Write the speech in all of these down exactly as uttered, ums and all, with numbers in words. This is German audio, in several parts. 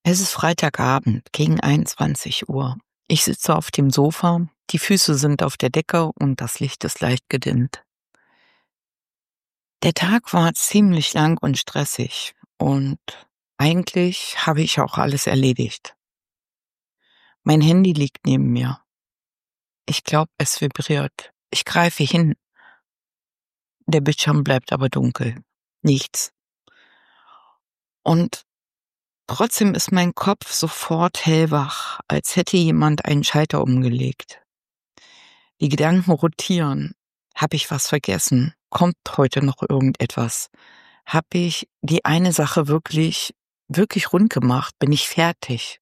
Es ist Freitagabend gegen einundzwanzig Uhr. Ich sitze auf dem Sofa, die Füße sind auf der Decke und das Licht ist leicht gedimmt. Der Tag war ziemlich lang und stressig und eigentlich habe ich auch alles erledigt. Mein Handy liegt neben mir. Ich glaube, es vibriert. Ich greife hin. Der Bildschirm bleibt aber dunkel. Nichts. Und trotzdem ist mein Kopf sofort hellwach, als hätte jemand einen Schalter umgelegt. Die Gedanken rotieren. Habe ich was vergessen? Kommt heute noch irgendetwas? Habe ich die eine Sache wirklich, wirklich rund gemacht? Bin ich fertig?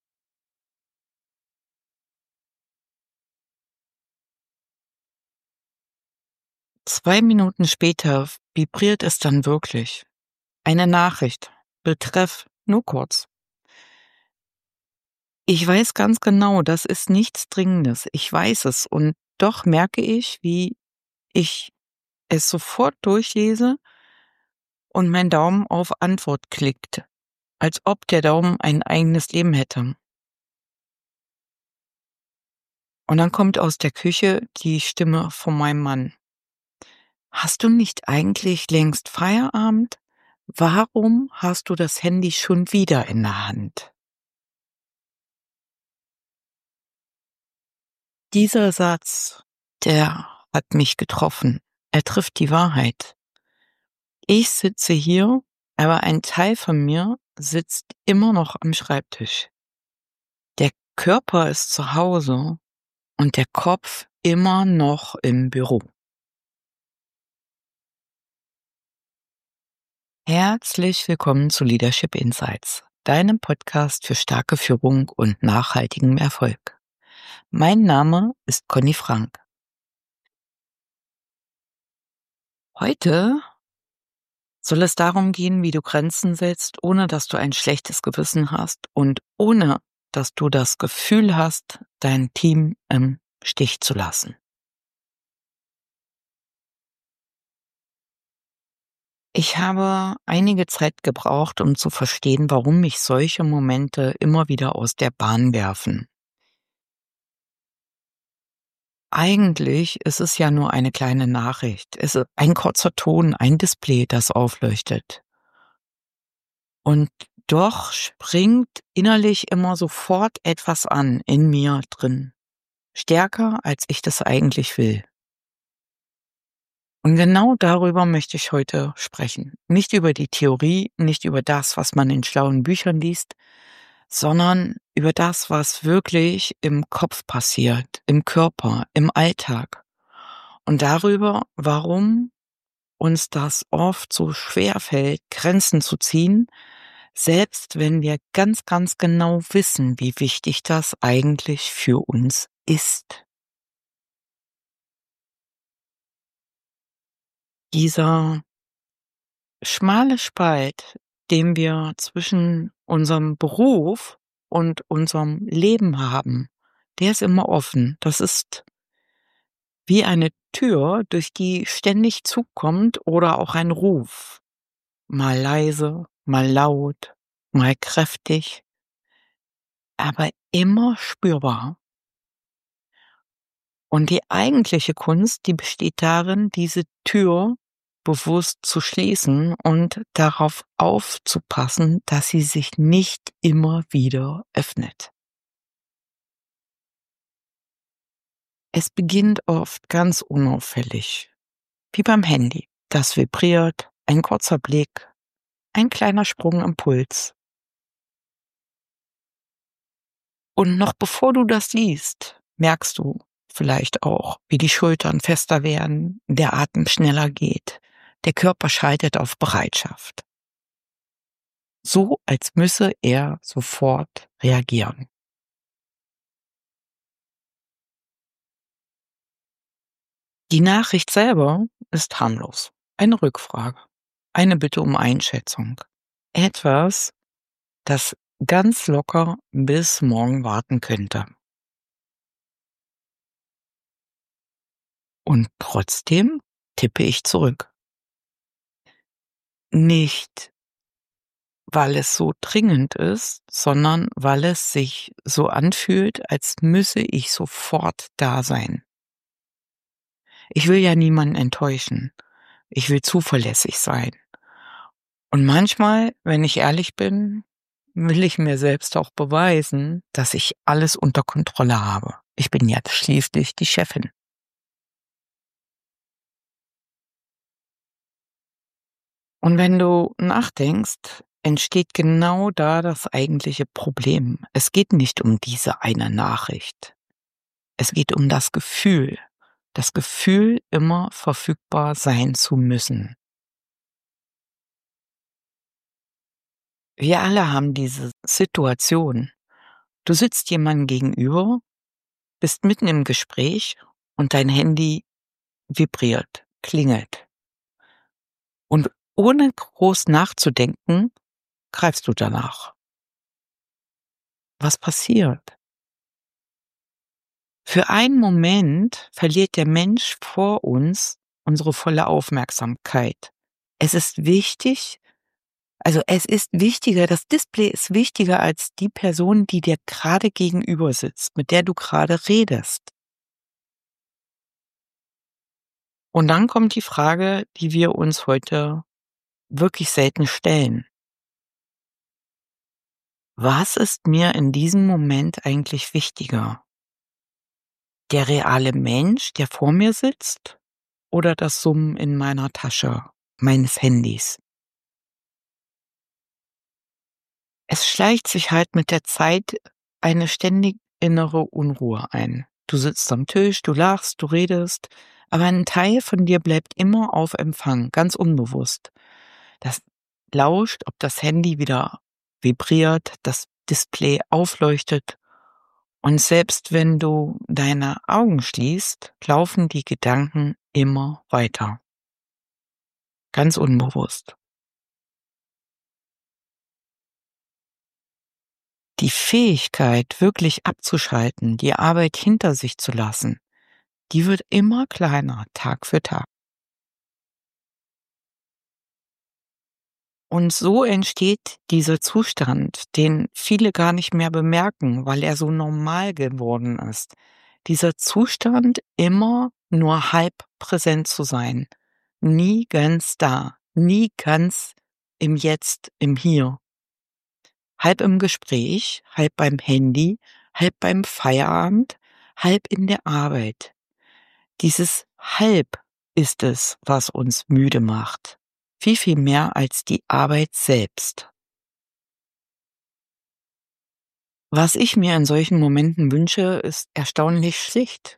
Zwei Minuten später vibriert es dann wirklich. Eine Nachricht. Betreff nur kurz. Ich weiß ganz genau, das ist nichts Dringendes. Ich weiß es. Und doch merke ich, wie ich es sofort durchlese und mein Daumen auf Antwort klickt, als ob der Daumen ein eigenes Leben hätte. Und dann kommt aus der Küche die Stimme von meinem Mann. Hast du nicht eigentlich längst Feierabend? Warum hast du das Handy schon wieder in der Hand? Dieser Satz, der hat mich getroffen. Er trifft die Wahrheit. Ich sitze hier, aber ein Teil von mir sitzt immer noch am Schreibtisch. Der Körper ist zu Hause und der Kopf immer noch im Büro. Herzlich willkommen zu Leadership Insights, deinem Podcast für starke Führung und nachhaltigen Erfolg. Mein Name ist Conny Frank. Heute soll es darum gehen, wie du Grenzen setzt, ohne dass du ein schlechtes Gewissen hast und ohne dass du das Gefühl hast, dein Team im Stich zu lassen. Ich habe einige Zeit gebraucht, um zu verstehen, warum mich solche Momente immer wieder aus der Bahn werfen. Eigentlich ist es ja nur eine kleine Nachricht. Es ist ein kurzer Ton, ein Display, das aufleuchtet. Und doch springt innerlich immer sofort etwas an in mir drin. Stärker, als ich das eigentlich will. Und genau darüber möchte ich heute sprechen. Nicht über die Theorie, nicht über das, was man in schlauen Büchern liest, sondern über das, was wirklich im Kopf passiert, im Körper, im Alltag. Und darüber, warum uns das oft so schwer fällt, Grenzen zu ziehen, selbst wenn wir ganz, ganz genau wissen, wie wichtig das eigentlich für uns ist. Dieser schmale Spalt, den wir zwischen unserem Beruf und unserem Leben haben, der ist immer offen. Das ist wie eine Tür, durch die ständig Zug kommt oder auch ein Ruf. Mal leise, mal laut, mal kräftig, aber immer spürbar. Und die eigentliche Kunst, die besteht darin, diese Tür bewusst zu schließen und darauf aufzupassen, dass sie sich nicht immer wieder öffnet. Es beginnt oft ganz unauffällig, wie beim Handy. Das vibriert, ein kurzer Blick, ein kleiner Sprung im Puls. Und noch bevor du das liest, merkst du vielleicht auch, wie die Schultern fester werden, der Atem schneller geht, der Körper schaltet auf Bereitschaft. So, als müsse er sofort reagieren. Die Nachricht selber ist harmlos. Eine Rückfrage, eine Bitte um Einschätzung. Etwas, das ganz locker bis morgen warten könnte. Und trotzdem tippe ich zurück. Nicht, weil es so dringend ist, sondern weil es sich so anfühlt, als müsse ich sofort da sein. Ich will ja niemanden enttäuschen. Ich will zuverlässig sein. Und manchmal, wenn ich ehrlich bin, will ich mir selbst auch beweisen, dass ich alles unter Kontrolle habe. Ich bin ja schließlich die Chefin. Und wenn du nachdenkst, entsteht genau da das eigentliche Problem. Es geht nicht um diese eine Nachricht. Es geht um das Gefühl. Das Gefühl, immer verfügbar sein zu müssen. Wir alle haben diese Situation. Du sitzt jemandem gegenüber, bist mitten im Gespräch und dein Handy vibriert, klingelt. Und ohne groß nachzudenken, greifst du danach. Was passiert? Für einen Moment verliert der Mensch vor uns unsere volle Aufmerksamkeit. Es ist wichtig, also es ist wichtiger, das Display ist wichtiger als die Person, die dir gerade gegenüber sitzt, mit der du gerade redest. Und dann kommt die Frage, die wir uns heute wirklich selten stellen. Was ist mir in diesem Moment eigentlich wichtiger? Der reale Mensch, der vor mir sitzt, oder das Summen in meiner Tasche meines Handys? Es schleicht sich halt mit der Zeit eine ständig innere Unruhe ein. Du sitzt am Tisch, du lachst, du redest, aber ein Teil von dir bleibt immer auf Empfang, ganz unbewusst. Das lauscht, ob das Handy wieder vibriert, das Display aufleuchtet. Und selbst wenn du deine Augen schließt, laufen die Gedanken immer weiter. Ganz unbewusst. Die Fähigkeit, wirklich abzuschalten, die Arbeit hinter sich zu lassen, die wird immer kleiner, Tag für Tag. Und so entsteht dieser Zustand, den viele gar nicht mehr bemerken, weil er so normal geworden ist. Dieser Zustand, immer nur halb präsent zu sein, nie ganz da, nie ganz im Jetzt, im Hier. Halb im Gespräch, halb beim Handy, halb beim Feierabend, halb in der Arbeit. Dieses Halb ist es, was uns müde macht. Viel, viel mehr als die Arbeit selbst. Was ich mir in solchen Momenten wünsche, ist erstaunlich schlicht.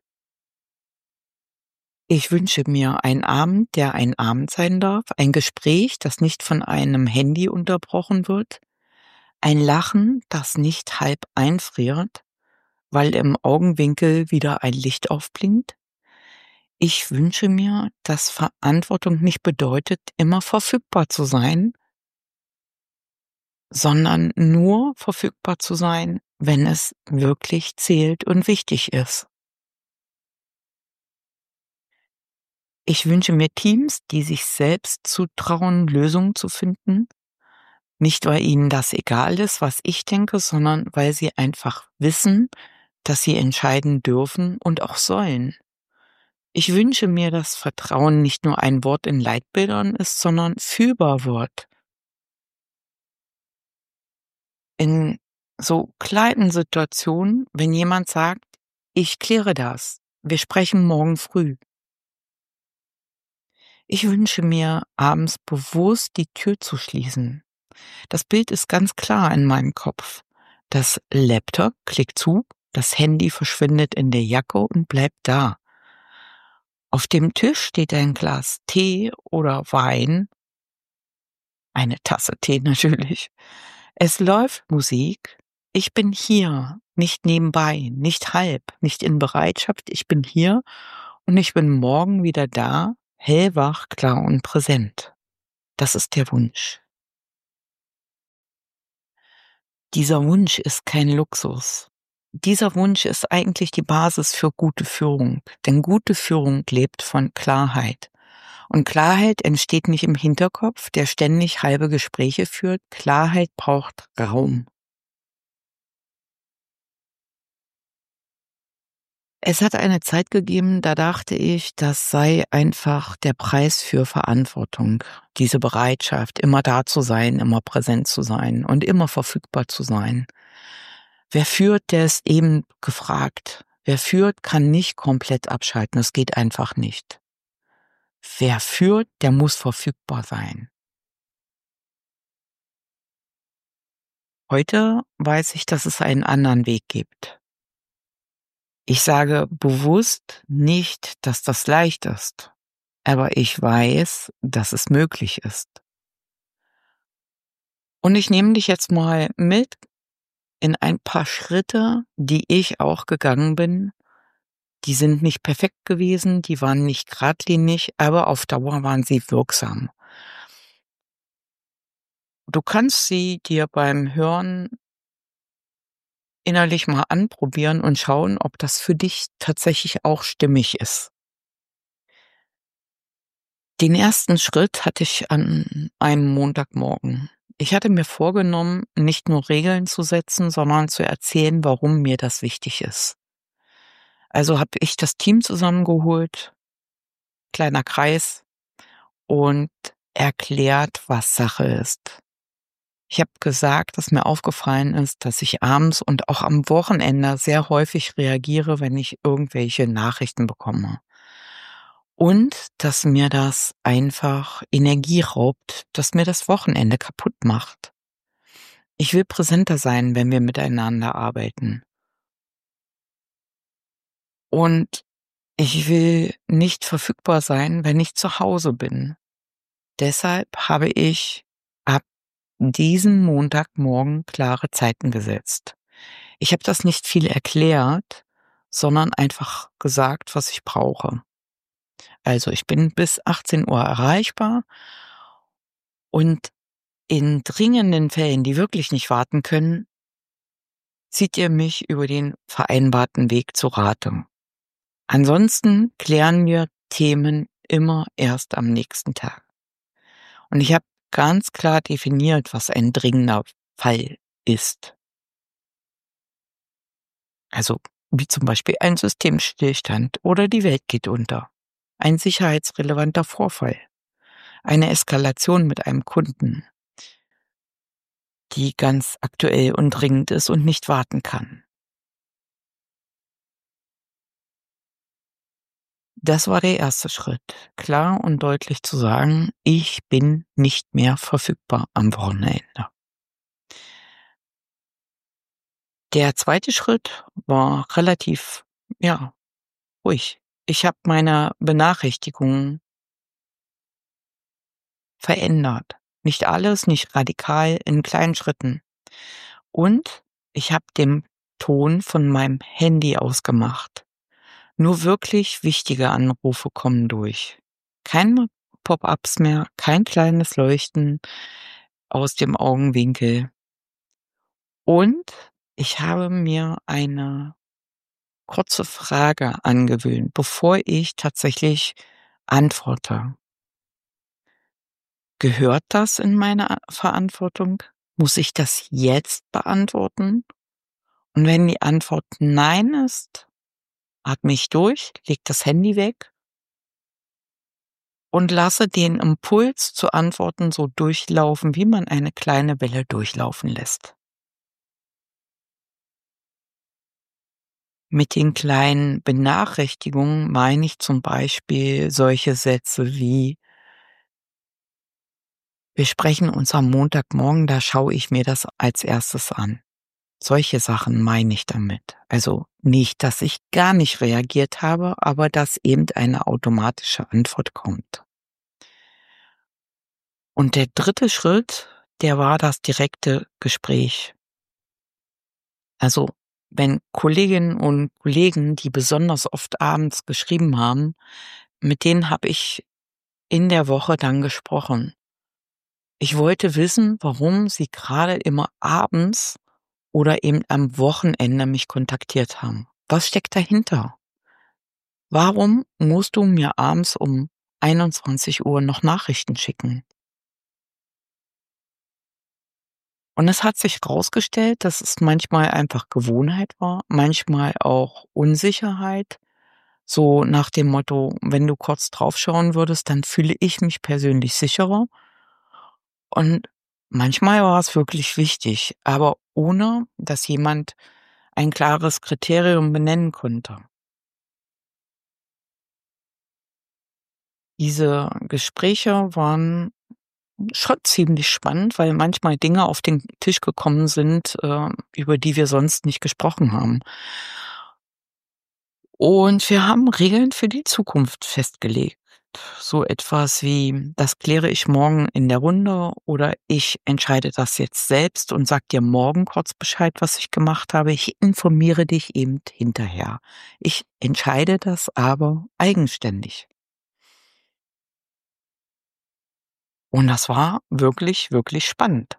Ich wünsche mir einen Abend, der ein Abend sein darf, ein Gespräch, das nicht von einem Handy unterbrochen wird, ein Lachen, das nicht halb einfriert, weil im Augenwinkel wieder ein Licht aufblinkt. Ich wünsche mir, dass Verantwortung nicht bedeutet, immer verfügbar zu sein, sondern nur verfügbar zu sein, wenn es wirklich zählt und wichtig ist. Ich wünsche mir Teams, die sich selbst zutrauen, Lösungen zu finden, nicht weil ihnen das egal ist, was ich denke, sondern weil sie einfach wissen, dass sie entscheiden dürfen und auch sollen. Ich wünsche mir, dass Vertrauen nicht nur ein Wort in Leitbildern ist, sondern fühlbar wird. In so kleinen Situationen, wenn jemand sagt, ich kläre das, wir sprechen morgen früh. Ich wünsche mir, abends bewusst die Tür zu schließen. Das Bild ist ganz klar in meinem Kopf. Das Laptop klickt zu, das Handy verschwindet in der Jacke und bleibt da. Auf dem Tisch steht ein Glas Tee oder Wein, eine Tasse Tee natürlich. Es läuft Musik. Ich bin hier, nicht nebenbei, nicht halb, nicht in Bereitschaft. Ich bin hier und ich bin morgen wieder da, hellwach, klar und präsent. Das ist der Wunsch. Dieser Wunsch ist kein Luxus. Dieser Wunsch ist eigentlich die Basis für gute Führung, denn gute Führung lebt von Klarheit. Und Klarheit entsteht nicht im Hinterkopf, der ständig halbe Gespräche führt. Klarheit braucht Raum. Es hat eine Zeit gegeben, da dachte ich, das sei einfach der Preis für Verantwortung. Diese Bereitschaft, immer da zu sein, immer präsent zu sein und immer verfügbar zu sein. Wer führt, der ist eben gefragt. Wer führt, kann nicht komplett abschalten. Das geht einfach nicht. Wer führt, der muss verfügbar sein. Heute weiß ich, dass es einen anderen Weg gibt. Ich sage bewusst nicht, dass das leicht ist, aber ich weiß, dass es möglich ist. Und ich nehme dich jetzt mal mit in ein paar Schritte, die ich auch gegangen bin. Die sind nicht perfekt gewesen, die waren nicht geradlinig, aber auf Dauer waren sie wirksam. Du kannst sie dir beim Hören innerlich mal anprobieren und schauen, ob das für dich tatsächlich auch stimmig ist. Den ersten Schritt hatte ich an einem Montagmorgen. Ich hatte mir vorgenommen, nicht nur Regeln zu setzen, sondern zu erzählen, warum mir das wichtig ist. Also habe ich das Team zusammengeholt, kleiner Kreis, und erklärt, was Sache ist. Ich habe gesagt, dass mir aufgefallen ist, dass ich abends und auch am Wochenende sehr häufig reagiere, wenn ich irgendwelche Nachrichten bekomme. Und dass mir das einfach Energie raubt, dass mir das Wochenende kaputt macht. Ich will präsenter sein, wenn wir miteinander arbeiten. Und ich will nicht verfügbar sein, wenn ich zu Hause bin. Deshalb habe ich ab diesem Montagmorgen klare Zeiten gesetzt. Ich habe das nicht viel erklärt, sondern einfach gesagt, was ich brauche. Also ich bin bis achtzehn Uhr erreichbar und in dringenden Fällen, die wirklich nicht warten können, zieht ihr mich über den vereinbarten Weg zu Rate. Ansonsten klären wir Themen immer erst am nächsten Tag. Und ich habe ganz klar definiert, was ein dringender Fall ist. Also wie zum Beispiel ein Systemstillstand oder die Welt geht unter, ein sicherheitsrelevanter Vorfall, eine Eskalation mit einem Kunden, die ganz aktuell und dringend ist und nicht warten kann. Das war der erste Schritt, klar und deutlich zu sagen, ich bin nicht mehr verfügbar am Wochenende. Der zweite Schritt war relativ, ja, ruhig. Ich habe meine Benachrichtigungen verändert. Nicht alles, nicht radikal, in kleinen Schritten. Und ich habe den Ton von meinem Handy ausgemacht. Nur wirklich wichtige Anrufe kommen durch. Keine Pop-ups mehr, kein kleines Leuchten aus dem Augenwinkel. Und ich habe mir eine kurze Frage angewöhnt, bevor ich tatsächlich antworte. Gehört das in meine Verantwortung? Muss ich das jetzt beantworten? Und wenn die Antwort nein ist, atme ich durch, leg das Handy weg und lasse den Impuls zu antworten so durchlaufen, wie man eine kleine Welle durchlaufen lässt. Mit den kleinen Benachrichtigungen meine ich zum Beispiel solche Sätze wie: Wir sprechen uns am Montagmorgen, da schaue ich mir das als erstes an. Solche Sachen meine ich damit. Also nicht, dass ich gar nicht reagiert habe, aber dass eben eine automatische Antwort kommt. Und der dritte Schritt, der war das direkte Gespräch. Also wenn Kolleginnen und Kollegen, die besonders oft abends geschrieben haben, mit denen habe ich in der Woche dann gesprochen. Ich wollte wissen, warum sie gerade immer abends oder eben am Wochenende mich kontaktiert haben. Was steckt dahinter? Warum musst du mir abends um einundzwanzig Uhr noch Nachrichten schicken. Und es hat sich rausgestellt, dass es manchmal einfach Gewohnheit war, manchmal auch Unsicherheit, so nach dem Motto: „Wenn du kurz draufschauen würdest, dann fühle ich mich persönlich sicherer.“ Und manchmal war es wirklich wichtig, aber ohne dass jemand ein klares Kriterium benennen konnte. Diese Gespräche waren schon ziemlich spannend, weil manchmal Dinge auf den Tisch gekommen sind, äh, über die wir sonst nicht gesprochen haben. Und wir haben Regeln für die Zukunft festgelegt. So etwas wie: „Das kläre ich morgen in der Runde“ oder „Ich entscheide das jetzt selbst und sage dir morgen kurz Bescheid, was ich gemacht habe. Ich informiere dich eben hinterher. Ich entscheide das aber eigenständig.“ Und das war wirklich, wirklich spannend.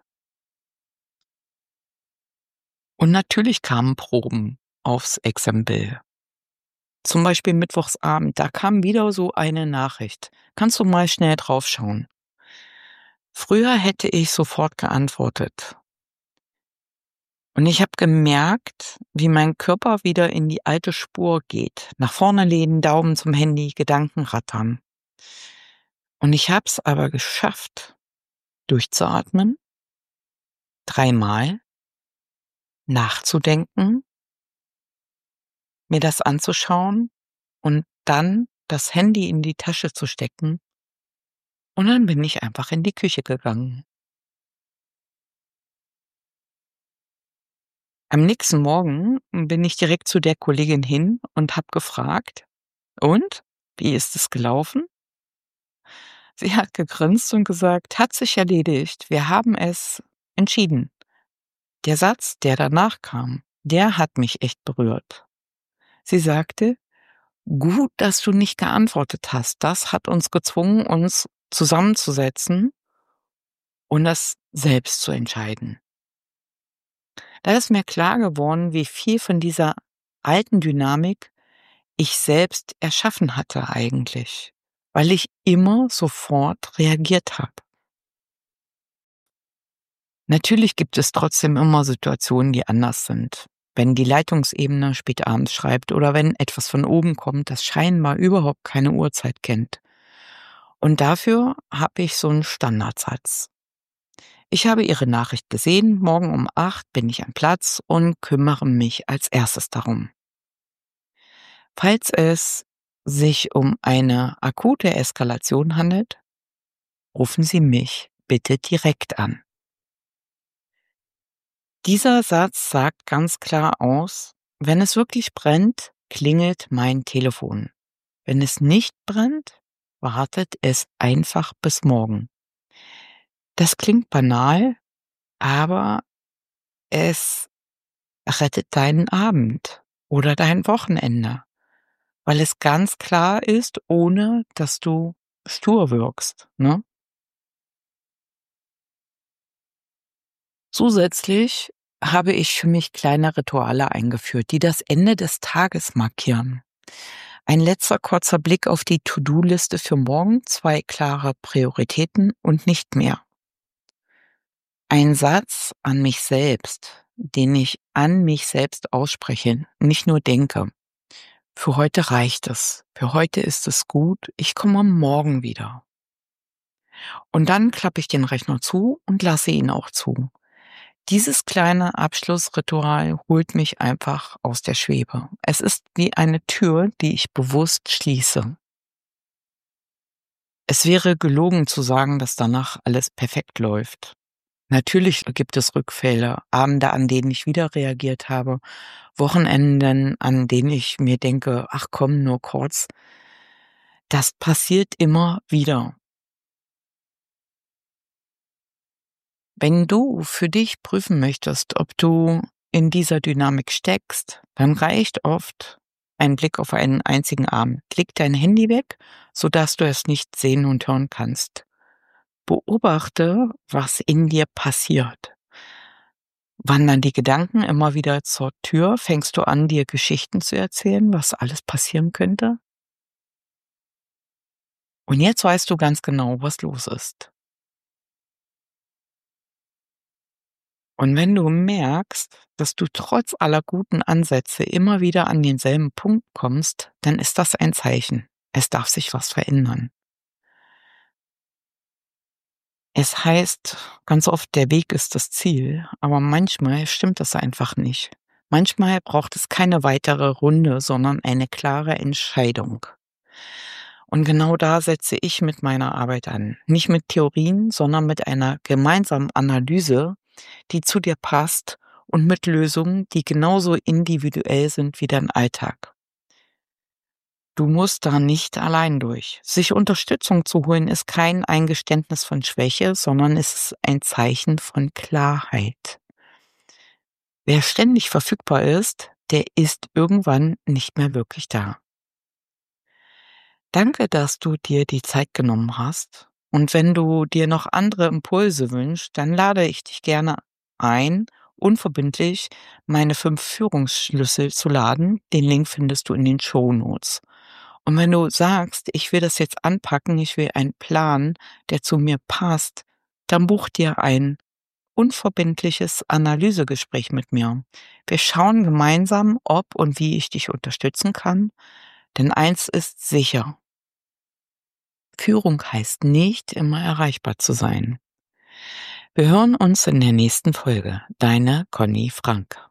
Und natürlich kamen Proben aufs Exempel. Zum Beispiel mittwochsabend, da kam wieder so eine Nachricht: „Kannst du mal schnell draufschauen?“ Früher hätte ich sofort geantwortet. Und ich habe gemerkt, wie mein Körper wieder in die alte Spur geht. Nach vorne lehnen, Daumen zum Handy, Gedanken rattern. Und ich habe es aber geschafft, durchzuatmen, dreimal, nachzudenken, mir das anzuschauen und dann das Handy in die Tasche zu stecken, und dann bin ich einfach in die Küche gegangen. Am nächsten Morgen bin ich direkt zu der Kollegin hin und habe gefragt: „Und, wie ist es gelaufen?“ Sie hat gegrinst und gesagt: „Hat sich erledigt. Wir haben es entschieden.“ Der Satz, der danach kam, der hat mich echt berührt. Sie sagte: „Gut, dass du nicht geantwortet hast. Das hat uns gezwungen, uns zusammenzusetzen und das selbst zu entscheiden.“ Da ist mir klar geworden, wie viel von dieser alten Dynamik ich selbst erschaffen hatte eigentlich, weil ich immer sofort reagiert habe. Natürlich gibt es trotzdem immer Situationen, die anders sind. Wenn die Leitungsebene spät abends schreibt oder wenn etwas von oben kommt, das scheinbar überhaupt keine Uhrzeit kennt. Und dafür habe ich so einen Standardsatz. Ich habe Ihre Nachricht gesehen, morgen um acht bin ich am Platz und kümmere mich als Erstes darum. Falls es sich um eine akute Eskalation handelt, rufen Sie mich bitte direkt an. Dieser Satz sagt ganz klar aus: Wenn es wirklich brennt, klingelt mein Telefon. Wenn es nicht brennt, wartet es einfach bis morgen. Das klingt banal, aber es rettet deinen Abend oder dein Wochenende, weil es ganz klar ist, ohne dass du stur wirkst, ne? Zusätzlich habe ich für mich kleine Rituale eingeführt, die das Ende des Tages markieren. Ein letzter kurzer Blick auf die To-do-Liste für morgen, zwei klare Prioritäten und nicht mehr. Ein Satz an mich selbst, den ich an mich selbst ausspreche, nicht nur denke. Für heute reicht es. Für heute ist es gut. Ich komme morgen wieder. Und dann klappe ich den Rechner zu und lasse ihn auch zu. Dieses kleine Abschlussritual holt mich einfach aus der Schwebe. Es ist wie eine Tür, die ich bewusst schließe. Es wäre gelogen zu sagen, dass danach alles perfekt läuft. Natürlich gibt es Rückfälle, Abende, an denen ich wieder reagiert habe, Wochenenden, an denen ich mir denke: „Ach komm, nur kurz.“ Das passiert immer wieder. Wenn du für dich prüfen möchtest, ob du in dieser Dynamik steckst, dann reicht oft ein Blick auf einen einzigen Abend. Leg dein Handy weg, sodass du es nicht sehen und hören kannst. Beobachte, was in dir passiert. Wandern die Gedanken immer wieder zur Tür? Fängst du an, dir Geschichten zu erzählen, was alles passieren könnte? Und jetzt weißt du ganz genau, was los ist. Und wenn du merkst, dass du trotz aller guten Ansätze immer wieder an denselben Punkt kommst, dann ist das ein Zeichen. Es darf sich was verändern. Es heißt ganz oft, der Weg ist das Ziel, aber manchmal stimmt das einfach nicht. Manchmal braucht es keine weitere Runde, sondern eine klare Entscheidung. Und genau da setze ich mit meiner Arbeit an. Nicht mit Theorien, sondern mit einer gemeinsamen Analyse, die zu dir passt und mit Lösungen, die genauso individuell sind wie dein Alltag. Du musst da nicht allein durch. Sich Unterstützung zu holen, ist kein Eingeständnis von Schwäche, sondern es ist ein Zeichen von Klarheit. Wer ständig verfügbar ist, der ist irgendwann nicht mehr wirklich da. Danke, dass du dir die Zeit genommen hast. Und wenn du dir noch andere Impulse wünschst, dann lade ich dich gerne ein, unverbindlich meine fünf Führungsschlüssel zu laden. Den Link findest du in den Shownotes. Und wenn du sagst, ich will das jetzt anpacken, ich will einen Plan, der zu mir passt, dann buch dir ein unverbindliches Analysegespräch mit mir. Wir schauen gemeinsam, ob und wie ich dich unterstützen kann. Denn eins ist sicher: Führung heißt nicht immer erreichbar zu sein. Wir hören uns in der nächsten Folge. Deine Conny Frank.